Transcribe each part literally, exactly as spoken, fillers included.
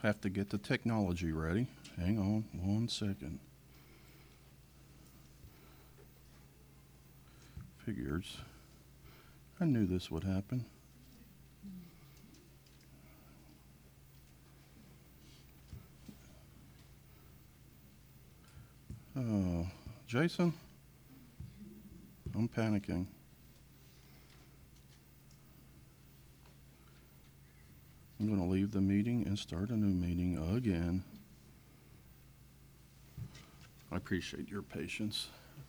have to get the technology ready. Hang on one second. Figures. I knew this would happen. Oh, Jason, I'm panicking. I'm going to leave the meeting and start a new meeting again. I appreciate your patience.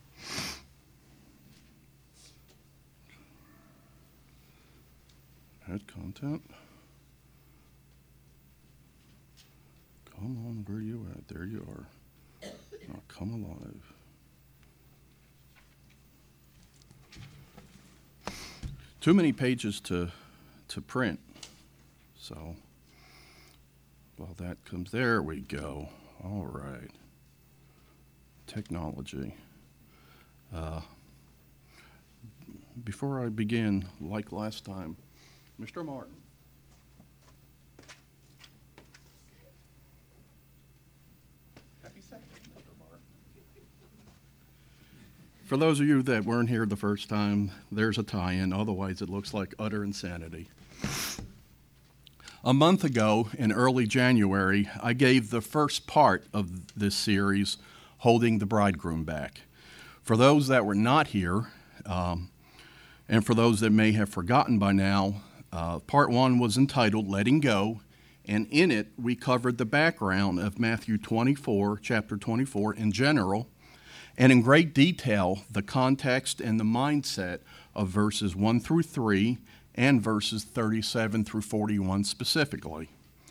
Add content. Come on, where are you at? There you are. Now come alive. Too many pages to to print. So, while that comes, there we go. All right. Technology. Uh, before I begin, like last time, Mister Martin. Happy Saturday, Mister Martin. For those of you that weren't here the first time, there's a tie-in. Otherwise, it looks like utter insanity. A month ago, in early January, I gave the first part of this series, Holding the Bridegroom Back. For those that were not here, um, and for those that may have forgotten by now, uh, part one was entitled Letting Go, and in it we covered the background of Matthew twenty-four, chapter twenty-four in general, and in great detail the context and the mindset of verses one through three, and verses thirty-seven through forty-one specifically.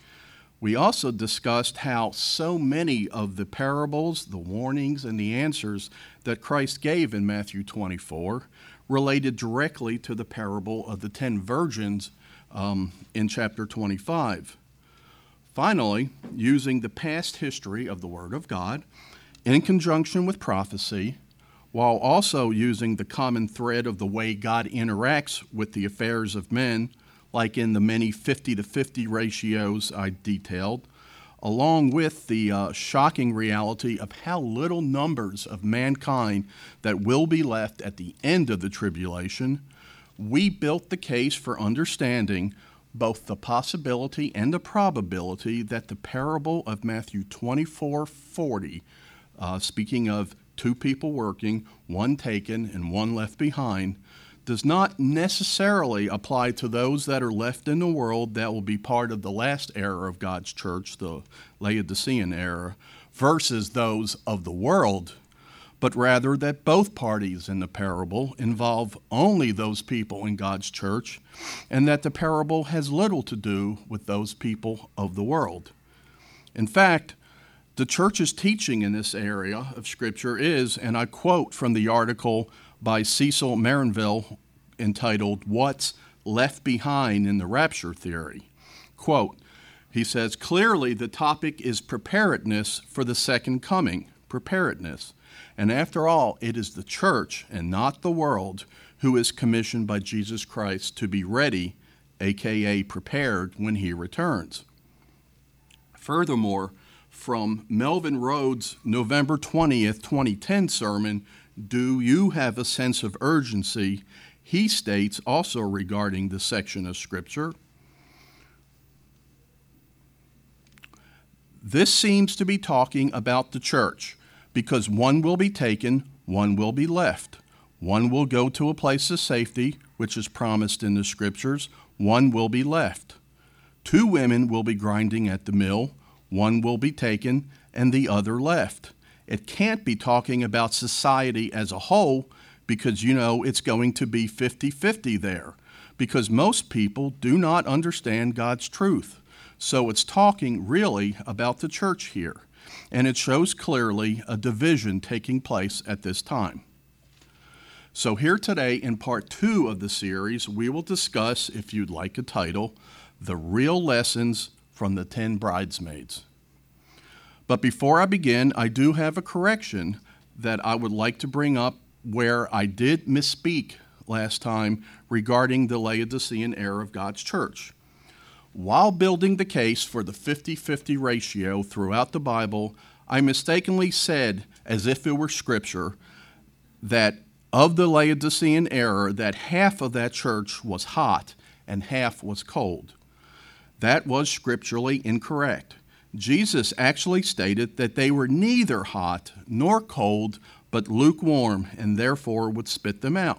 We also discussed how so many of the parables, the warnings, and the answers that Christ gave in Matthew twenty-four related directly to the parable of the ten virgins um, in chapter twenty-five. Finally, using the past history of the Word of God in conjunction with prophecy, while also using the common thread of the way God interacts with the affairs of men, like in the many fifty to fifty ratios I detailed, along with the uh, shocking reality of how little numbers of mankind that will be left at the end of the tribulation, we built the case for understanding both the possibility and the probability that the parable of Matthew twenty-four forty, uh, speaking of two people working, one taken and one left behind, does not necessarily apply to those that are left in the world that will be part of the last era of God's church, the Laodicean era, versus those of the world, but rather that both parties in the parable involve only those people in God's church, and that the parable has little to do with those people of the world. In fact, the church's teaching in this area of Scripture is, and I quote from the article by Cecil Marinville entitled, What's Left Behind in the Rapture Theory? Quote, he says, clearly the topic is preparedness for the second coming, preparedness. And after all, it is the church and not the world who is commissioned by Jesus Christ to be ready, aka prepared, when he returns. Furthermore, from Melvin Rhodes' November twentieth, twenty ten sermon, Do You Have a Sense of Urgency? He states also regarding this section of Scripture, this seems to be talking about the church, because one will be taken, one will be left. One will go to a place of safety, which is promised in the Scriptures. One will be left. Two women will be grinding at the mill. One will be taken and the other left. It can't be talking about society as a whole because, you know, it's going to be fifty-fifty there because most people do not understand God's truth. So it's talking really about the church here, and it shows clearly a division taking place at this time. So here today in part two of the series, we will discuss, if you'd like a title, The Real Lessons from the Ten Bridesmaids. But before I begin, I do have a correction that I would like to bring up where I did misspeak last time regarding the Laodicean era of God's church. While building the case for the fifty-fifty ratio throughout the Bible, I mistakenly said, as if it were scripture, that of the Laodicean era, that half of that church was hot and half was cold. That was scripturally incorrect. Jesus actually stated that they were neither hot nor cold, but lukewarm, and therefore would spit them out.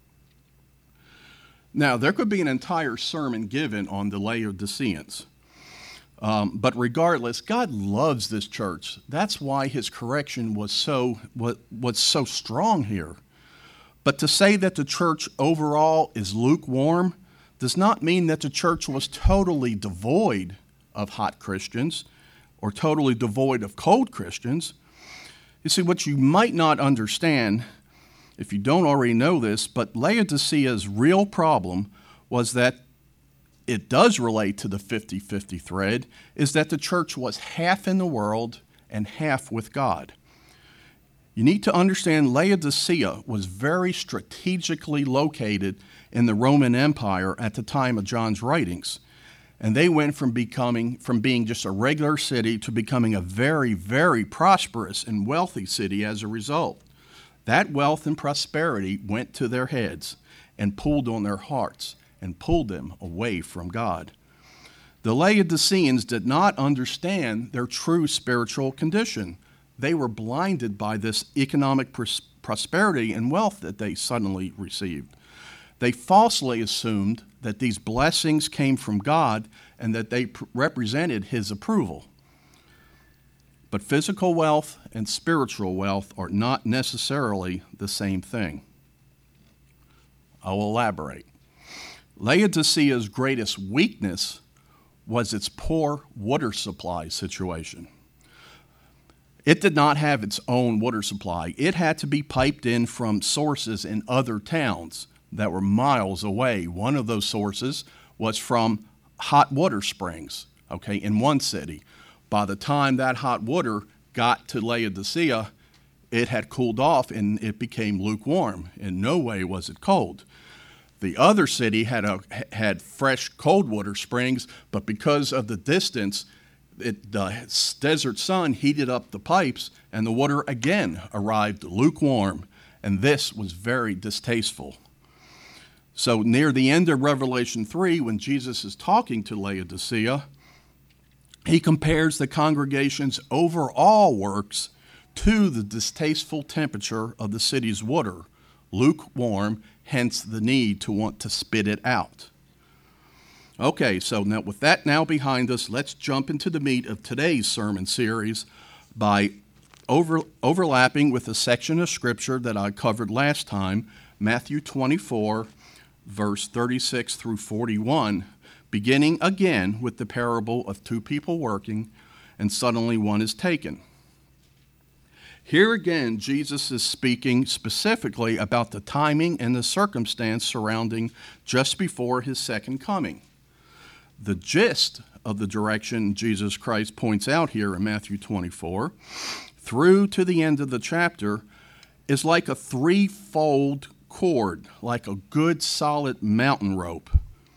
Now, there could be an entire sermon given on the Laodiceans. Um, but regardless, God loves this church. That's why his correction was so, was, was so strong here. But to say that the church overall is lukewarm does not mean that the church was totally devoid of hot Christians or totally devoid of cold Christians. You see, what you might not understand, if you don't already know this, but Laodicea's real problem was that it does relate to the fifty-fifty thread, is that the church was half in the world and half with God. You need to understand Laodicea was very strategically located in the Roman Empire at the time of John's writings. And they went from becoming, from being just a regular city to becoming a very, very prosperous and wealthy city as a result. That wealth and prosperity went to their heads and pulled on their hearts and pulled them away from God. The Laodiceans did not understand their true spiritual condition. They were blinded by this economic pros- prosperity and wealth that they suddenly received. They falsely assumed that these blessings came from God and that they pr- represented his approval. But physical wealth and spiritual wealth are not necessarily the same thing. I will elaborate. Laodicea's greatest weakness was its poor water supply situation. It did not have its own water supply. It had to be piped in from sources in other towns that were miles away. One of those sources was from hot water springs, okay, in one city. By the time that hot water got to Laodicea, it had cooled off and it became lukewarm. In no way was it cold. The other city had a, had fresh cold water springs, but because of the distance, it, the desert sun heated up the pipes and the water again arrived lukewarm, and this was very distasteful. So near the end of Revelation three, when Jesus is talking to Laodicea, he compares the congregation's overall works to the distasteful temperature of the city's water, lukewarm, hence the need to want to spit it out. Okay, so now with that now behind us, let's jump into the meat of today's sermon series by over, overlapping with a section of scripture that I covered last time, Matthew twenty-four, verse thirty-six through forty-one, beginning again with the parable of two people working, and suddenly one is taken. Here again, Jesus is speaking specifically about the timing and the circumstance surrounding just before his second coming. The gist of the direction Jesus Christ points out here in Matthew twenty-four, through to the end of the chapter, is like a threefold cord, like a good solid mountain rope.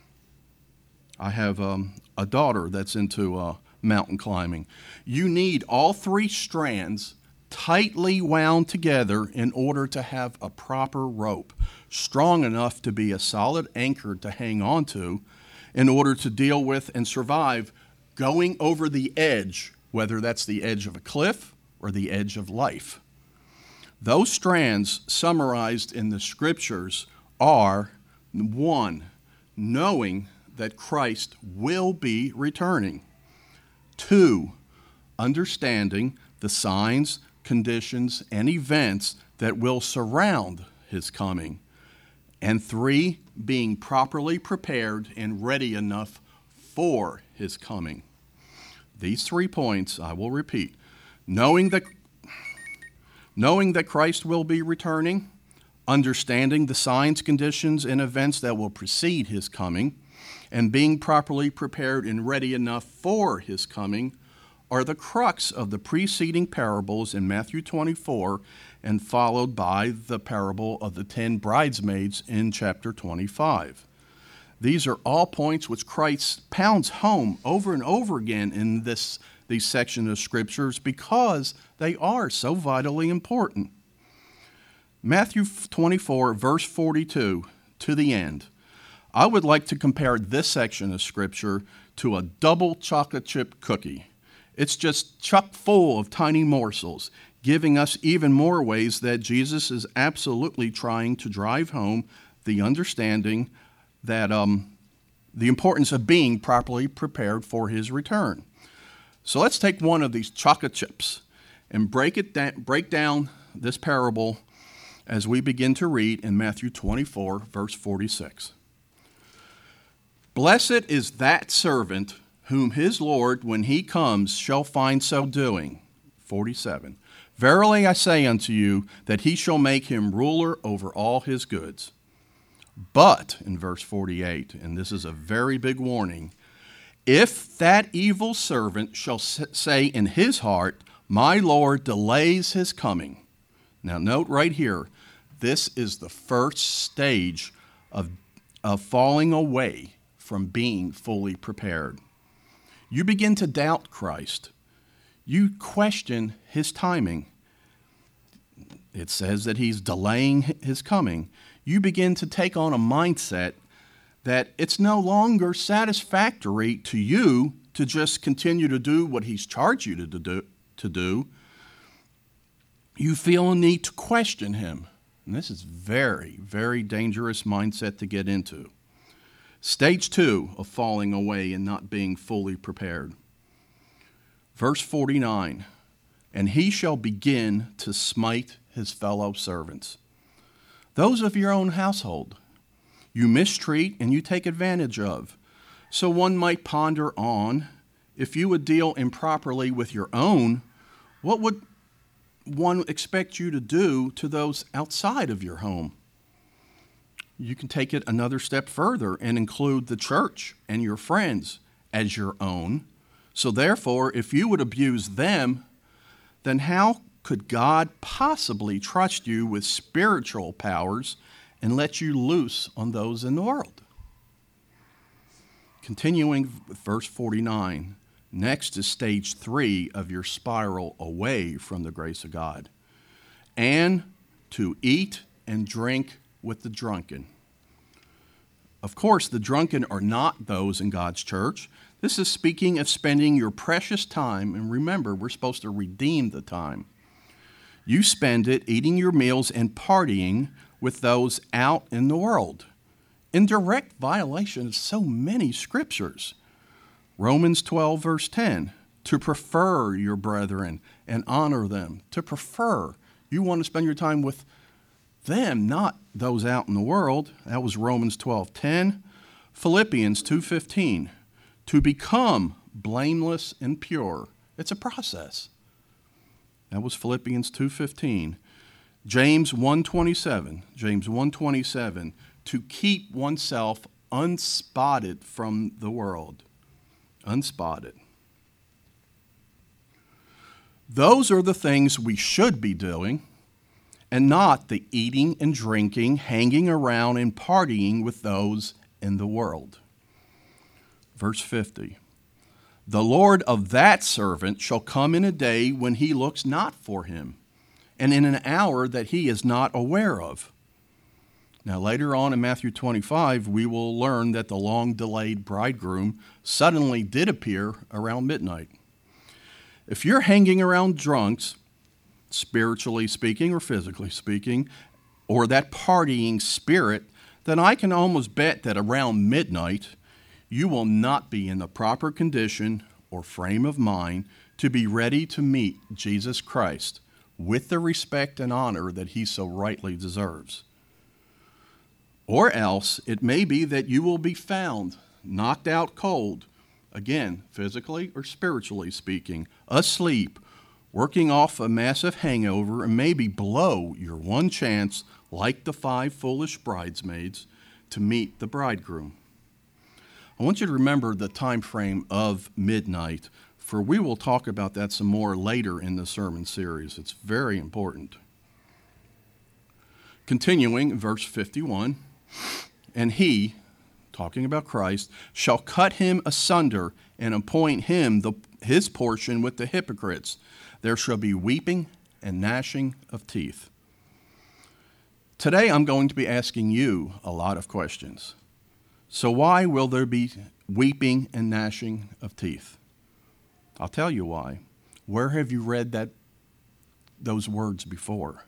I have um, a daughter that's into uh, mountain climbing. You need all three strands tightly wound together in order to have a proper rope, strong enough to be a solid anchor to hang on to in order to deal with and survive going over the edge, whether that's the edge of a cliff or the edge of life. Those strands summarized in the scriptures are, one, knowing that Christ will be returning. Two, understanding the signs, conditions, and events that will surround his coming. And three, being properly prepared and ready enough for his coming. These three points, I will repeat. Knowing that, knowing that Christ will be returning, understanding the signs, conditions, and events that will precede his coming, and being properly prepared and ready enough for his coming are the crux of the preceding parables in Matthew twenty-four and followed by the parable of the ten bridesmaids in chapter twenty-five. These are all points which Christ pounds home over and over again in this these sections of scriptures because they are so vitally important. Matthew twenty-four, verse forty-two, to the end. I would like to compare this section of scripture to a double chocolate chip cookie. It's just chock full of tiny morsels, giving us even more ways that Jesus is absolutely trying to drive home the understanding that um, the importance of being properly prepared for his return. So let's take one of these chocolate chips and break it down, break down this parable as we begin to read in Matthew twenty-four, verse forty-six. Blessed is that servant whom his Lord, when he comes, shall find so doing. forty-seven. Verily I say unto you, that he shall make him ruler over all his goods. But, in verse forty-eight, and this is a very big warning, if that evil servant shall say in his heart, my Lord delays his coming. Now note right here, this is the first stage of, of falling away from being fully prepared. You begin to doubt Christ. You question his timing. It says that he's delaying his coming. You begin to take on a mindset that it's no longer satisfactory to you to just continue to do what he's charged you to do. To do. You feel a need to question him. And this is very, very dangerous mindset to get into. Stage two of falling away and not being fully prepared. Verse forty-nine, and he shall begin to smite his fellow servants. Those of your own household you mistreat and you take advantage of. So one might ponder on, if you would deal improperly with your own, what would one expect you to do to those outside of your home? You can take it another step further and include the church and your friends as your own. So therefore, if you would abuse them, then how could God possibly trust you with spiritual powers and let you loose on those in the world? Continuing with verse forty-nine, next is stage three of your spiral away from the grace of God. And to eat and drink with the drunken. Of course, the drunken are not those in God's church. This is speaking of spending your precious time, and remember, we're supposed to redeem the time. You spend it eating your meals and partying with those out in the world, in direct violation of so many scriptures. Romans twelve, verse ten, to prefer your brethren and honor them. To prefer. You want to spend your time with them, not those out in the world. That was Romans twelve ten. Philippians two fifteen, to become blameless and pure. It's a process. That was Philippians two fifteen. James one twenty-seven, James one twenty-seven, to keep oneself unspotted from the world. Unspotted. Those are the things we should be doing, and not the eating and drinking, hanging around and partying with those in the world. Verse fifty. The Lord of that servant shall come in a day when he looks not for him, and in an hour that he is not aware of. Now later on in Matthew twenty-five, we will learn that the long-delayed bridegroom suddenly did appear around midnight. If you're hanging around drunks, spiritually speaking or physically speaking, or that partying spirit, then I can almost bet that around midnight, you will not be in the proper condition or frame of mind to be ready to meet Jesus Christ with the respect and honor that he so rightly deserves. Or else it may be that you will be found knocked out cold, again, physically or spiritually speaking, asleep, working off a massive hangover, and maybe below your one chance, like the five foolish bridesmaids, to meet the bridegroom. I want you to remember the time frame of midnight, for we will talk about that some more later in the sermon series. It's very important. Continuing, verse fifty-one, and he, talking about Christ, shall cut him asunder and appoint him the, his portion with the hypocrites. There shall be weeping and gnashing of teeth. Today I'm going to be asking you a lot of questions. So why will there be weeping and gnashing of teeth? I'll tell you why. Where have you read that those words before?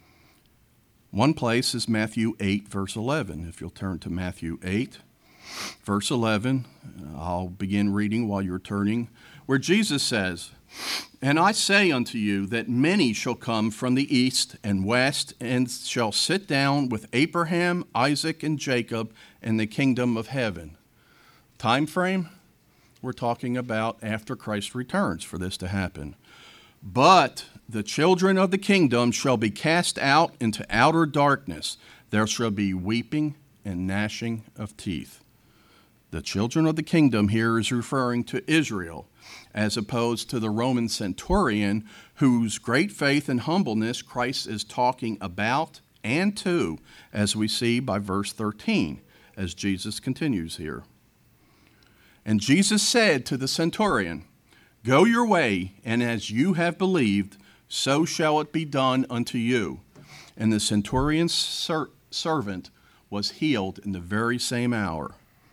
One place is Matthew eight, verse eleven. If you'll turn to Matthew eight, verse eleven, I'll begin reading while you're turning, where Jesus says, "And I say unto you that many shall come from the east and west, and shall sit down with Abraham, Isaac, and Jacob in the kingdom of heaven." Time frame? We're talking about after Christ returns for this to happen. "But the children of the kingdom shall be cast out into outer darkness. There shall be weeping and gnashing of teeth." The children of the kingdom here is referring to Israel, as opposed to the Roman centurion whose great faith and humbleness Christ is talking about and to, as we see by verse thirteen, as Jesus continues here. "And Jesus said to the centurion, Go your way, and as you have believed, so shall it be done unto you. And the centurion's ser- servant was healed in the very same hour."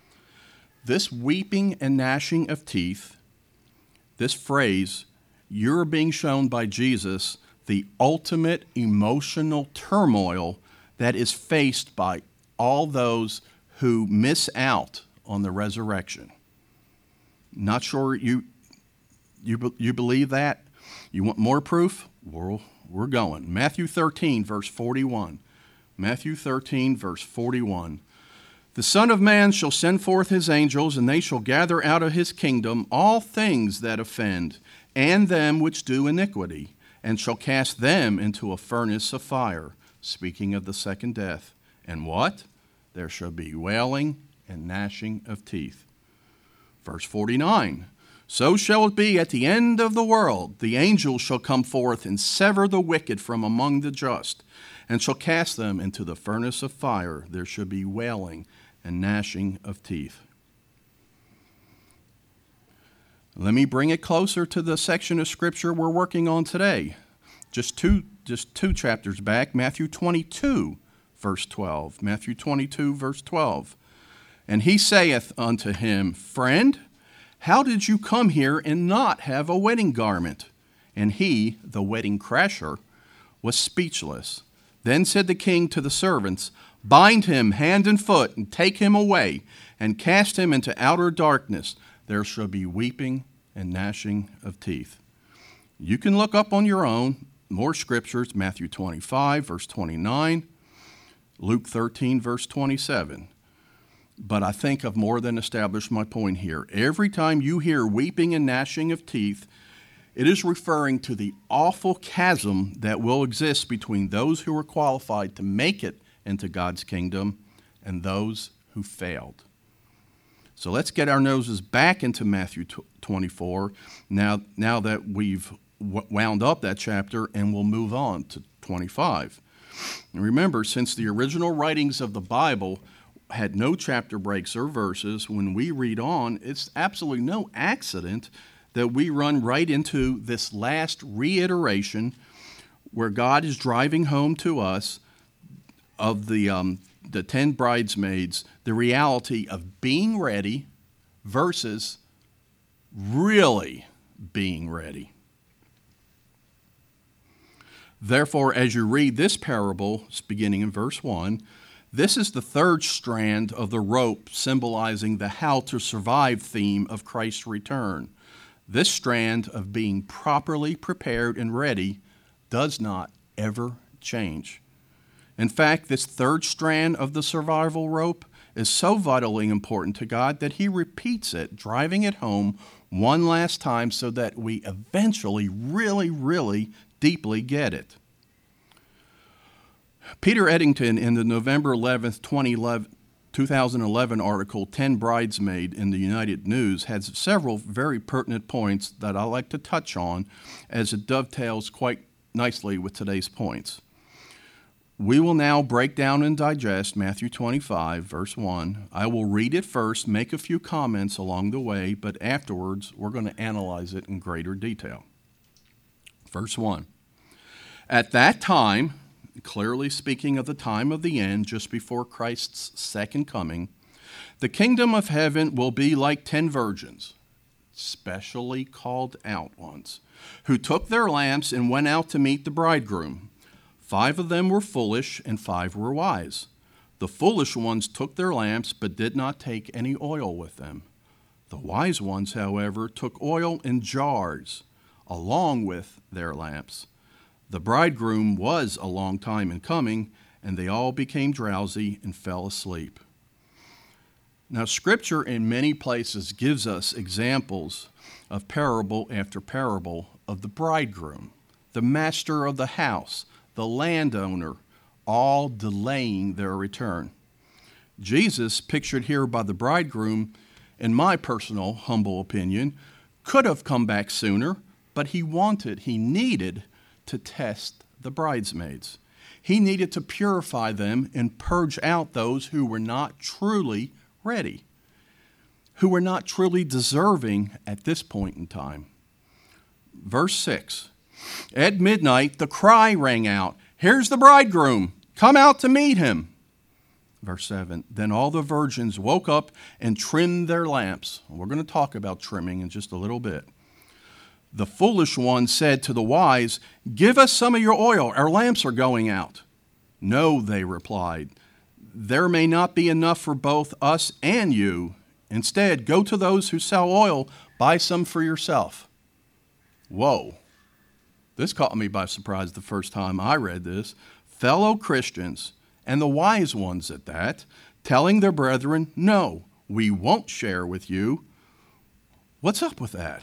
This weeping and gnashing of teeth, this phrase, you're being shown by Jesus the ultimate emotional turmoil that is faced by all those who miss out on the resurrection. Not sure you you, you believe that? You want more proof? We're, we're going. Matthew thirteen, verse forty-one. Matthew thirteen, verse forty-one. "The Son of Man shall send forth his angels, and they shall gather out of his kingdom all things that offend, and them which do iniquity, and shall cast them into a furnace of fire." Speaking of the second death. "And what? There shall be wailing and gnashing of teeth." Verse forty-nine. "So shall it be at the end of the world. The angels shall come forth and sever the wicked from among the just, and shall cast them into the furnace of fire. There shall be wailing and gnashing of teeth." Let me bring it closer to the section of Scripture we're working on today. Just two, just two chapters back, Matthew twenty-two, verse twelve. Matthew twenty-two, verse twelve. "And he saith unto him, Friend, how did you come here and not have a wedding garment? And he, the wedding crasher, was speechless. Then said the king to the servants, Bind him hand and foot, and take him away, and cast him into outer darkness. There shall be weeping and gnashing of teeth." You can look up on your own more scriptures, Matthew twenty-five, verse twenty-nine, Luke thirteen, verse twenty-seven. But I think I've more than established my point here. Every time you hear weeping and gnashing of teeth, it is referring to the awful chasm that will exist between those who are qualified to make it into God's kingdom and those who failed. So let's get our noses back into Matthew twenty-four now, now that we've wound up that chapter, and we'll move on to twenty-five. And remember, since the original writings of the Bible had no chapter breaks or verses, when we read on, it's absolutely no accident that we run right into this last reiteration where God is driving home to us of the um, the ten bridesmaids, the reality of being ready versus really being ready. Therefore, as you read this parable, beginning in verse one, this is the third strand of the rope symbolizing the how to survive theme of Christ's return. This strand of being properly prepared and ready does not ever change. In fact, this third strand of the survival rope is so vitally important to God that he repeats it, driving it home one last time so that we eventually really, really deeply get it. Peter Eddington, in the November eleventh, two thousand eleven article, ten Bridesmaids in the United News, has several very pertinent points that I like to touch on as it dovetails quite nicely with today's points. We will now break down and digest Matthew twenty-five, verse one. I will read it first, make a few comments along the way, but afterwards we're going to analyze it in greater detail. Verse one. At that time, clearly speaking of the time of the end, just before Christ's second coming, the kingdom of heaven will be like ten virgins, specially called out ones, who took their lamps and went out to meet the bridegroom. Five of them were foolish and five were wise. The foolish ones took their lamps but did not take any oil with them. The wise ones, however, took oil in jars along with their lamps. The bridegroom was a long time in coming, and they all became drowsy and fell asleep. Now, Scripture in many places gives us examples of parable after parable of the bridegroom, the master of the house, the landowner, all delaying their return. Jesus, pictured here by the bridegroom, in my personal humble opinion, could have come back sooner, but he wanted, he needed to test the bridesmaids. He needed to purify them and purge out those who were not truly ready, who were not truly deserving at this point in time. Verse six, at midnight the cry rang out, "Here's the bridegroom, come out to meet him." Verse seven, then all the virgins woke up and trimmed their lamps. We're going to talk about trimming in just a little bit. The foolish one said to the wise, "Give us some of your oil, our lamps are going out." "No," they replied, "there may not be enough for both us and you. Instead, go to those who sell oil, buy some for yourself." Whoa. This caught me by surprise the first time I read this. Fellow Christians, and the wise ones at that, telling their brethren, "No, we won't share with you." What's up with that?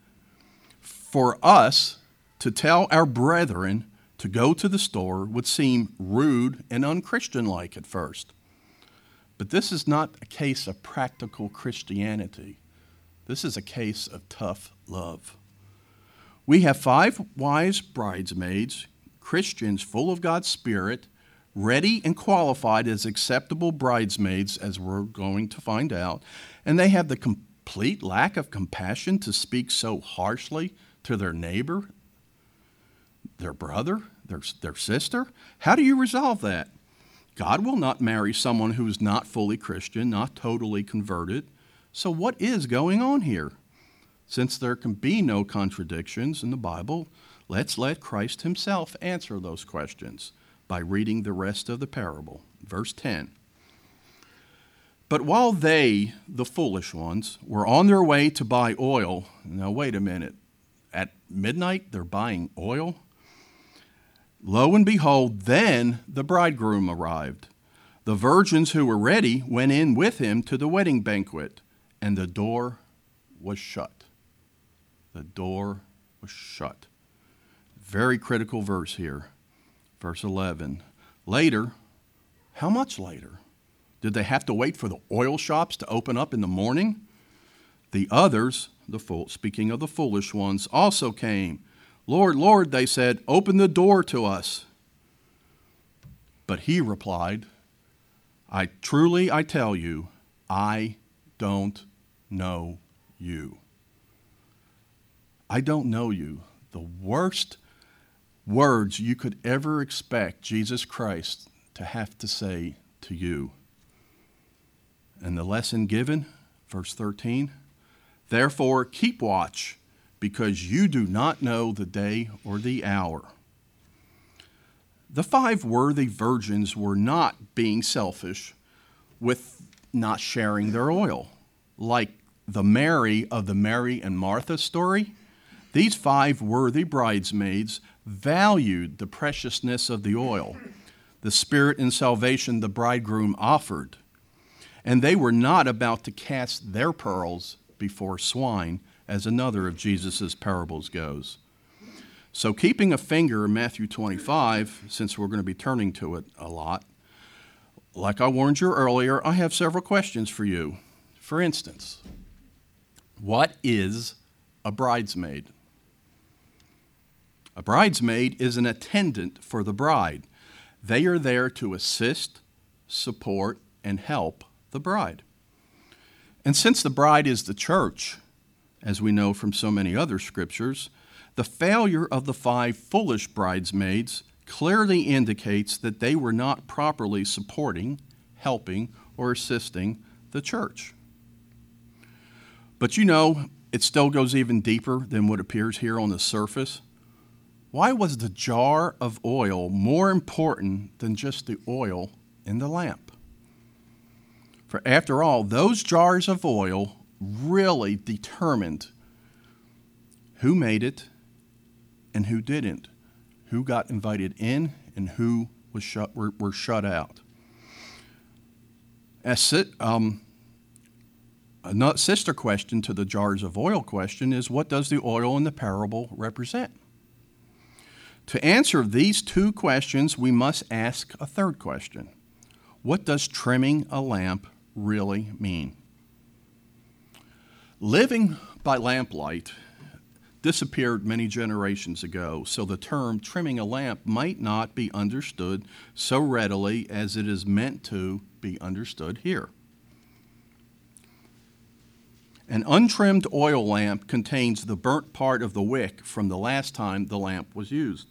For us to tell our brethren to go to the store would seem rude and unchristian-like at first. But this is not a case of practical Christianity. This is a case of tough love. We have five wise bridesmaids, Christians full of God's Spirit, ready and qualified as acceptable bridesmaids, as we're going to find out, and they have the complete lack of compassion to speak so harshly to their neighbor, their brother, their, their sister. How do you resolve that? God will not marry someone who is not fully Christian, not totally converted. So what is going on here? Since there can be no contradictions in the Bible, let's let Christ himself answer those questions by reading the rest of the parable. Verse ten. But while they, the foolish ones, were on their way to buy oil, now wait a minute, at midnight they're buying oil? Lo and behold, then the bridegroom arrived. The virgins who were ready went in with him to the wedding banquet, and the door was shut. The door was shut. Very critical verse here. Verse eleven. Later, how much later? Did they have to wait for the oil shops to open up in the morning? The others, the fool, speaking of the foolish ones, also came. "Lord, Lord," they said, "open the door to us." But he replied, "I truly, I tell you, I don't know you." I don't know you. The worst words you could ever expect Jesus Christ to have to say to you. And the lesson given, verse thirteen, therefore keep watch, because you do not know the day or the hour. The five worthy virgins were not being selfish with not sharing their oil. Like the Mary of the Mary and Martha story, these five worthy bridesmaids valued the preciousness of the oil, the spirit and salvation the bridegroom offered, and they were not about to cast their pearls before swine, as another of Jesus' parables goes. So keeping a finger in Matthew twenty-five, since we're going to be turning to it a lot, like I warned you earlier, I have several questions for you. For instance, what is a bridesmaid? A bridesmaid is an attendant for the bride. They are there to assist, support, and help the bride. And since the bride is the church, as we know from so many other scriptures, the failure of the five foolish bridesmaids clearly indicates that they were not properly supporting, helping, or assisting the church. But you know, it still goes even deeper than what appears here on the surface. Why was the jar of oil more important than just the oil in the lamp? For after all, those jars of oil really determined who made it and who didn't, who got invited in and who was shut, were, were shut out. As, um, a sister question to the jars of oil question is, what does the oil in the parable represent? To answer these two questions, we must ask a third question. What does trimming a lamp really mean? Living by lamplight disappeared many generations ago, so the term trimming a lamp might not be understood so readily as it is meant to be understood here. An untrimmed oil lamp contains the burnt part of the wick from the last time the lamp was used.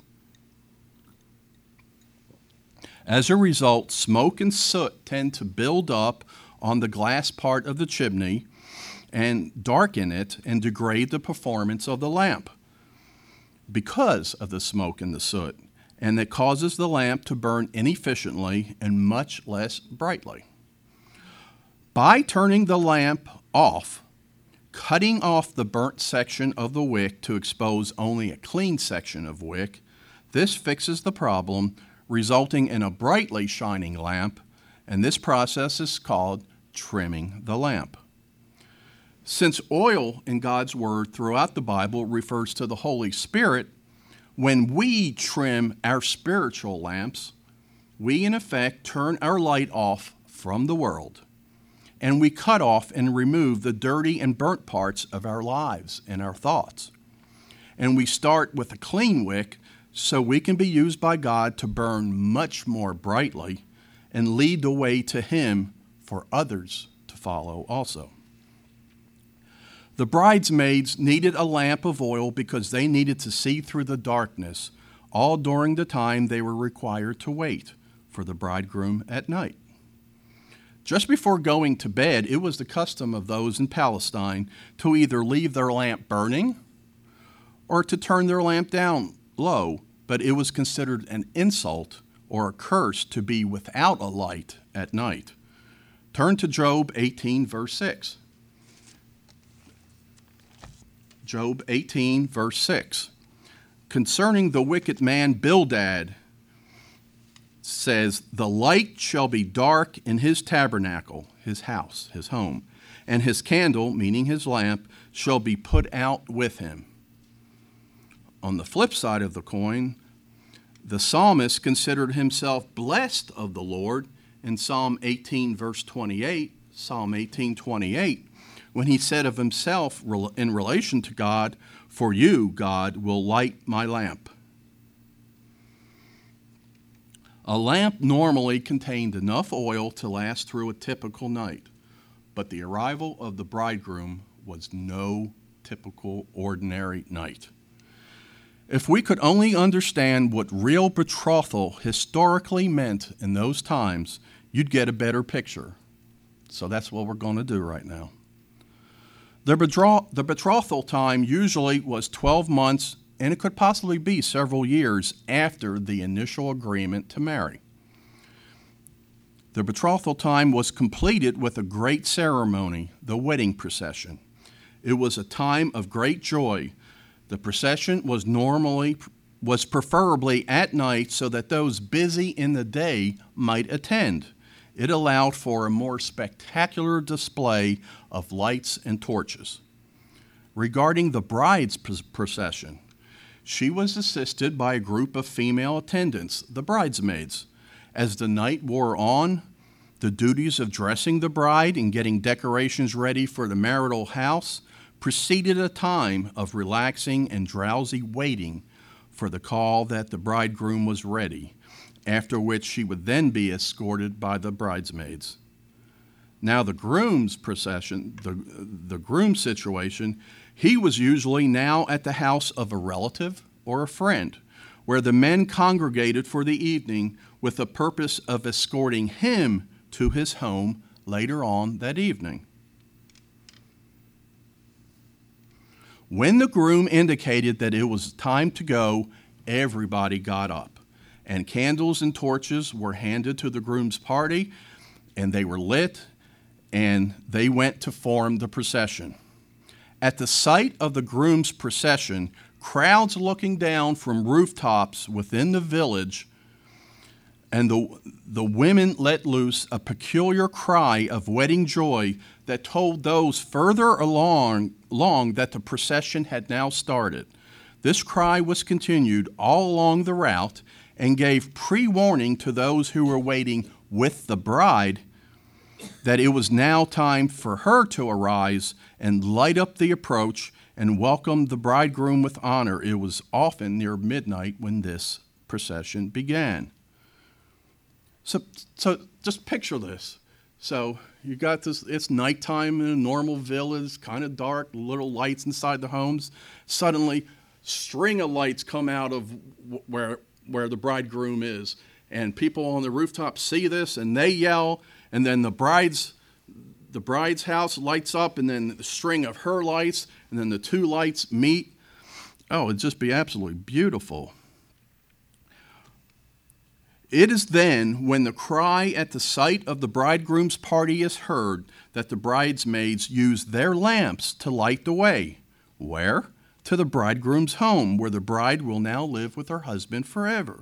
As a result, smoke and soot tend to build up on the glass part of the chimney and darken it and degrade the performance of the lamp because of the smoke and the soot, and that causes the lamp to burn inefficiently and much less brightly. By turning the lamp off, cutting off the burnt section of the wick to expose only a clean section of wick, this fixes the problem, resulting in a brightly shining lamp, and this process is called trimming the lamp. Since oil in God's Word throughout the Bible refers to the Holy Spirit, when we trim our spiritual lamps, we in effect turn our light off from the world, and we cut off and remove the dirty and burnt parts of our lives and our thoughts. And we start with a clean wick so we can be used by God to burn much more brightly and lead the way to Him for others to follow also. The bridesmaids needed a lamp of oil because they needed to see through the darkness, all during the time they were required to wait for the bridegroom at night. Just before going to bed, it was the custom of those in Palestine to either leave their lamp burning or to turn their lamp down low, but it was considered an insult or a curse to be without a light at night. Turn to Job eighteen, verse six. Job eighteen, verse six. Concerning the wicked man Bildad, says, the light shall be dark in his tabernacle, his house, his home, and his candle, meaning his lamp, shall be put out with him. On the flip side of the coin, the psalmist considered himself blessed of the Lord in Psalm eighteen, verse twenty-eight, Psalm eighteen, twenty-eight, when he said of himself in relation to God, for you, God, will light my lamp. A lamp normally contained enough oil to last through a typical night, but the arrival of the bridegroom was no typical ordinary night. If we could only understand what real betrothal historically meant in those times, you'd get a better picture. So that's what we're going to do right now. The, betro- the betrothal time usually was twelve months, and it could possibly be several years after the initial agreement to marry. The betrothal time was completed with a great ceremony, the wedding procession. It was a time of great joy. The procession was normally was preferably at night so that those busy in the day might attend. It allowed for a more spectacular display of lights and torches. Regarding the bride's procession, she was assisted by a group of female attendants, the bridesmaids. As the night wore on, the duties of dressing the bride and getting decorations ready for the marital house preceded a time of relaxing and drowsy waiting for the call that the bridegroom was ready. after which she would then be escorted by the bridesmaids. Now the groom's procession, the, the groom situation, he was usually now at the house of a relative or a friend, where the men congregated for the evening with the purpose of escorting him to his home later on that evening. When the groom indicated that it was time to go, everybody got up, and candles and torches were handed to the groom's party, and they were lit, and they went to form the procession. At the sight of the groom's procession, crowds looking down from rooftops within the village, and the, the women let loose a peculiar cry of wedding joy that told those further along, along that the procession had now started. This cry was continued all along the route and gave pre-warning to those who were waiting with the bride that it was now time for her to arise and light up the approach and welcome the bridegroom with honor. It was often near midnight when this procession began. So, so just picture this. So you got this, it's nighttime in a normal village, kind of dark, little lights inside the homes. Suddenly, string of lights come out of where, where the bridegroom is. And people on the rooftop see this and they yell, and then the bride's, the bride's house lights up, and then the string of her lights, and then the two lights meet. Oh, it'd just be absolutely beautiful. It is then, when the cry at the sight of the bridegroom's party is heard, that the bridesmaids use their lamps to light the way. Where? To the bridegroom's home, where the bride will now live with her husband forever.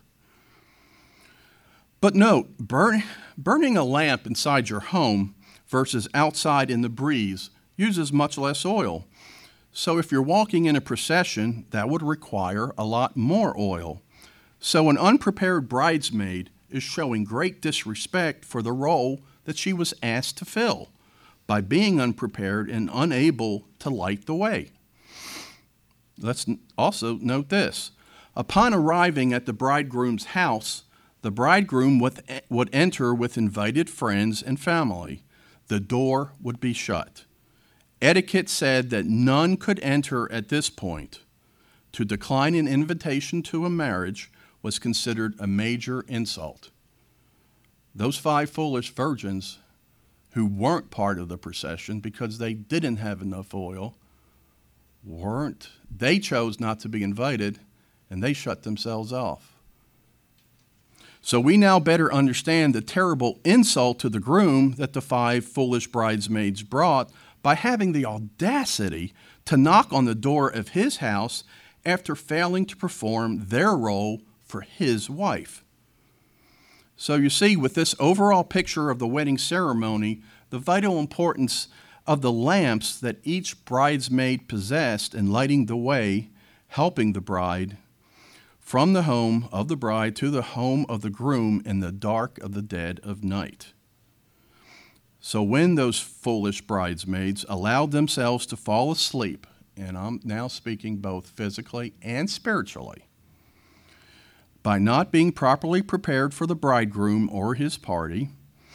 But note, burn, burning a lamp inside your home versus outside in the breeze uses much less oil. So if you're walking in a procession, that would require a lot more oil. So an unprepared bridesmaid is showing great disrespect for the role that she was asked to fill by being unprepared and unable to light the way. Let's also note this. Upon arriving at the bridegroom's house, the bridegroom would enter with invited friends and family. The door would be shut. Etiquette said that none could enter at this point. To decline an invitation to a marriage was considered a major insult. Those five foolish virgins who weren't part of the procession because they didn't have enough oil weren't, they chose not to be invited, and they shut themselves off. So we now better understand the terrible insult to the groom that the five foolish bridesmaids brought by having the audacity to knock on the door of his house after failing to perform their role for his wife. So you see, with this overall picture of the wedding ceremony, the vital importance of the lamps that each bridesmaid possessed in lighting the way, helping the bride from the home of the bride to the home of the groom in the dark of the dead of night. So when those foolish bridesmaids allowed themselves to fall asleep, and I'm now speaking both physically and spiritually, by not being properly prepared for the bridegroom or his party,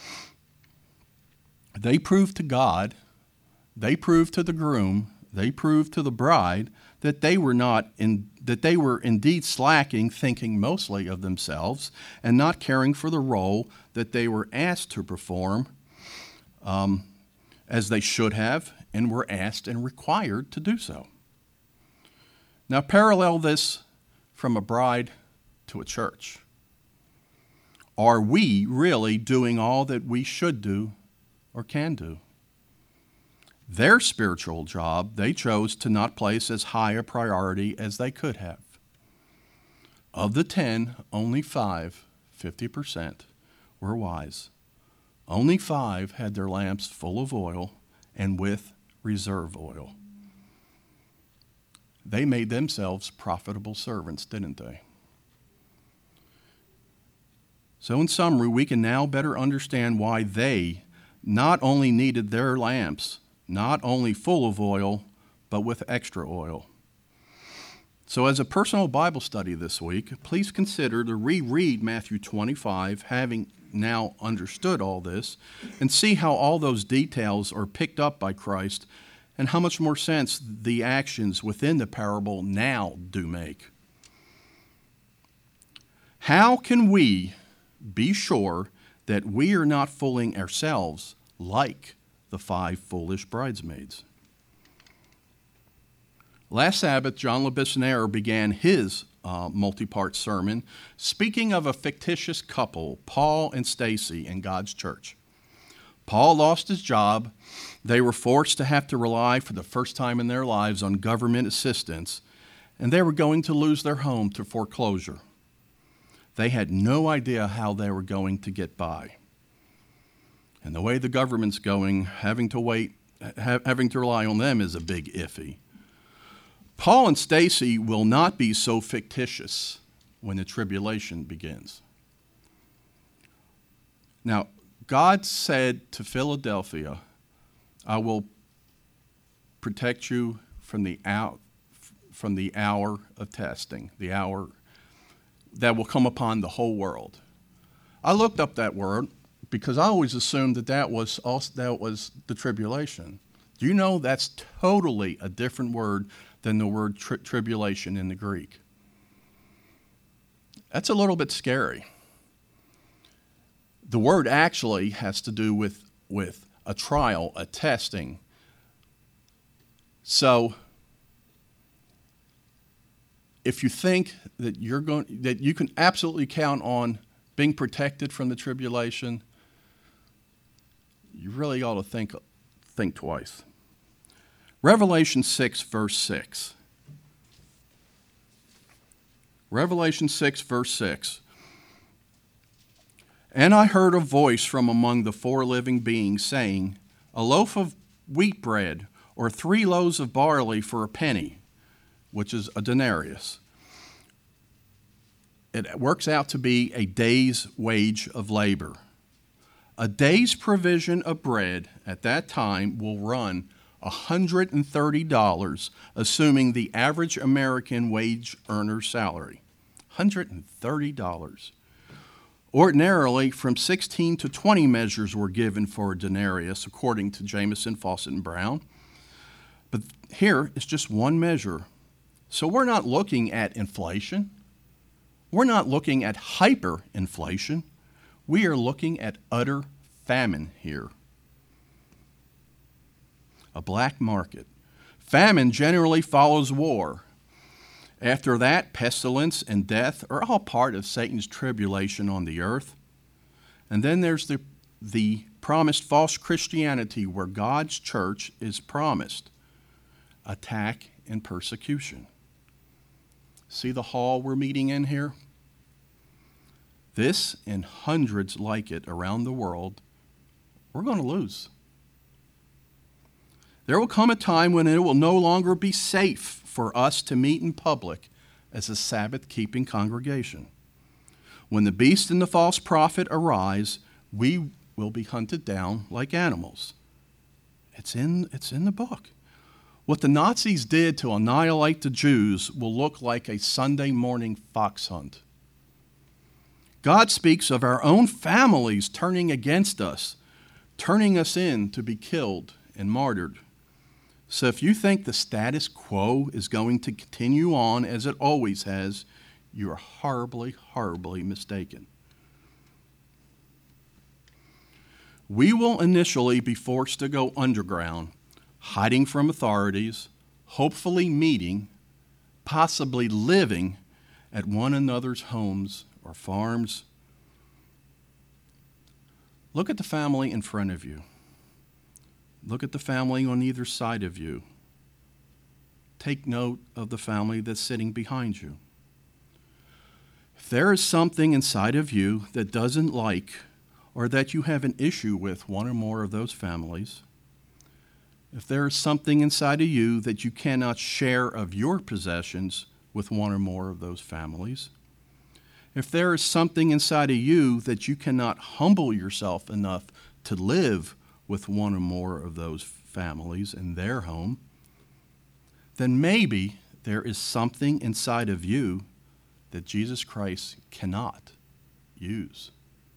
they proved to God, they proved to the groom, they proved to the bride that they were not in, that they were indeed slacking, thinking mostly of themselves and not caring for the role that they were asked to perform um, as they should have and were asked and required to do so. Now parallel this from a bride to a church. Are we really doing all that we should do or can do? Their spiritual job they chose to not place as high a priority as they could have. Of the ten, only five, fifty percent, were wise. Only five had their lamps full of oil and with reserve oil. They made themselves profitable servants, didn't they? So in summary, we can now better understand why they not only needed their lamps, not only full of oil, but with extra oil. So as a personal Bible study this week, please consider to reread Matthew twenty-five, having now understood all this, and see how all those details are picked up by Christ and how much more sense the actions within the parable now do make. How can we be sure that we are not fooling ourselves like the five foolish bridesmaids? Last Sabbath, John Labisonere began his uh, multi-part sermon speaking of a fictitious couple, Paul and Stacy, in God's church. Paul lost his job. They were forced to have to rely for the first time in their lives on government assistance, and they were going to lose their home to foreclosure. They had no idea how they were going to get by. And the way the government's going, having to wait, ha- having to rely on them is a big iffy. Paul and Stacy will not be so fictitious when the tribulation begins. Now, God said to Philadelphia, I will protect you from the hour, from the hour of testing, the hour that will come upon the whole world. I looked up that word because I always assumed that that was also, that was the tribulation. Do you know that's totally a different word than the word tri- tribulation in the Greek? That's a little bit scary. The word actually has to do with, with a trial, a testing. So if you think that you're going, that you can absolutely count on being protected from the tribulation, you really ought to think, think twice. Revelation six, verse six. Revelation six, verse six. And I heard a voice from among the four living beings saying, a loaf of wheat bread or three loaves of barley for a penny, which is a denarius. It works out to be a day's wage of labor. A day's provision of bread at that time will run one hundred thirty dollars, assuming the average American wage earner's salary. one hundred thirty dollars. Ordinarily, from sixteen to twenty measures were given for a denarius, according to Jamieson, Fawcett, and Brown. But here is just one measure. So we're not looking at inflation. We're not looking at hyperinflation. We are looking at utter famine here. A black market. Famine generally follows war. After that, pestilence and death are all part of Satan's tribulation on the earth. And then there's the, the promised false Christianity where God's church is promised attack and persecution. See the hall we're meeting in here? This and hundreds like it around the world, we're going to lose. There will come a time when it will no longer be safe for us to meet in public as a Sabbath-keeping congregation. When the beast and the false prophet arise, we will be hunted down like animals. It's in, it's in the book. What the Nazis did to annihilate the Jews will look like a Sunday morning fox hunt. God speaks of our own families turning against us, turning us in to be killed and martyred. So if you think the status quo is going to continue on as it always has, you are horribly, horribly mistaken. We will initially be forced to go underground, hiding from authorities, hopefully meeting, possibly living at one another's homes or farms. Look at the family in front of you. Look at the family on either side of you. Take note of the family that's sitting behind you. If there is something inside of you that doesn't like or that you have an issue with one or more of those families, if there is something inside of you that you cannot share of your possessions with one or more of those families, if there is something inside of you that you cannot humble yourself enough to live with one or more of those families in their home, then maybe there is something inside of you that Jesus Christ cannot use.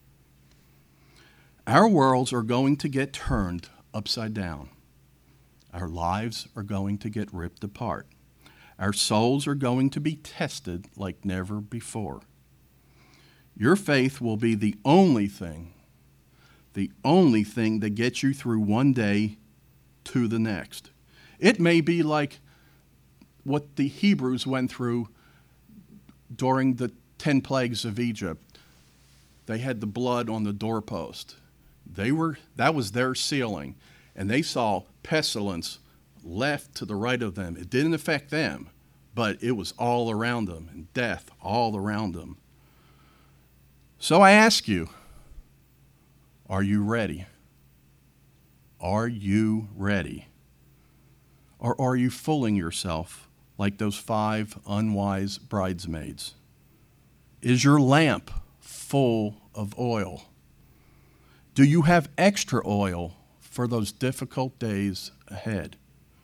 Our worlds are going to get turned upside down. Our lives are going to get ripped apart. Our souls are going to be tested like never before. Your faith will be the only thing, the only thing that gets you through one day to the next. It may be like what the Hebrews went through during the ten plagues of Egypt. They had the blood on the doorpost. They were, that was their ceiling, and they saw pestilence left to the right of them. It didn't affect them, but it was all around them, and death all around them. So I ask you, are you ready? Are you ready? Or are you fooling yourself like those five unwise bridesmaids? Is your lamp full of oil? Do you have extra oil for those difficult days ahead?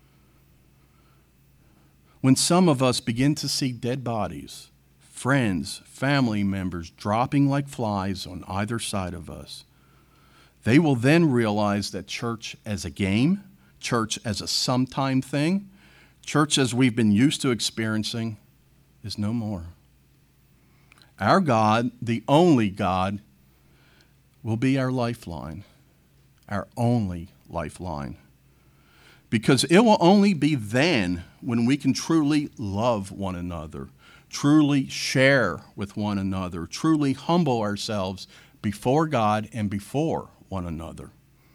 When some of us begin to see dead bodies, friends, family members dropping like flies on either side of us, they will then realize that church as a game, church as a sometime thing, church as we've been used to experiencing, is no more. Our God, the only God, will be our lifeline, our only lifeline. Because it will only be then when we can truly love one another, truly share with one another, truly humble ourselves before God and before one another,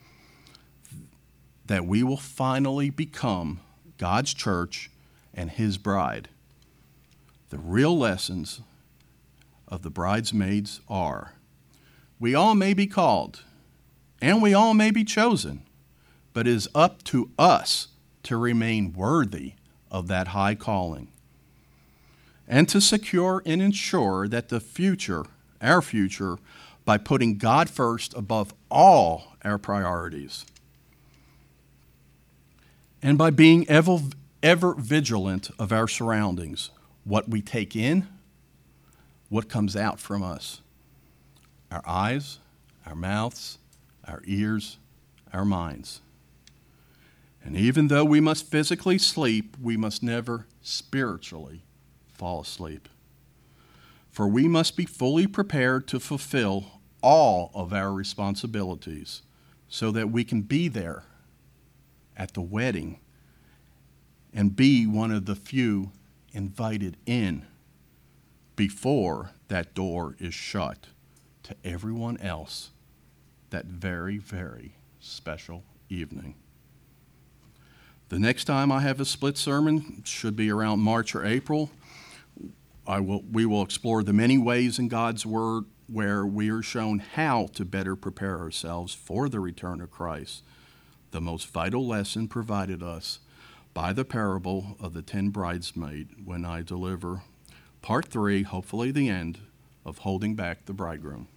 that we will finally become God's church and His bride. The real lessons of the bridesmaids are: we all may be called, and we all may be chosen, but it is up to us to remain worthy of that high calling, and to secure and ensure that the future, our future, by putting God first above all our priorities, and by being ever, ever vigilant of our surroundings, what we take in, what comes out from us. Our eyes, our mouths, our ears, our minds. And even though we must physically sleep, we must never spiritually fall asleep. For we must be fully prepared to fulfill all of our responsibilities so that we can be there at the wedding and be one of the few invited in before that door is shut to everyone else that very, very special evening. The next time I have a split sermon should be around March or April. I will, we will explore the many ways in God's Word where we are shown how to better prepare ourselves for the return of Christ, the most vital lesson provided us by the parable of the ten bridesmaids, when I deliver part three, hopefully the end, of Holding Back the Bridegroom.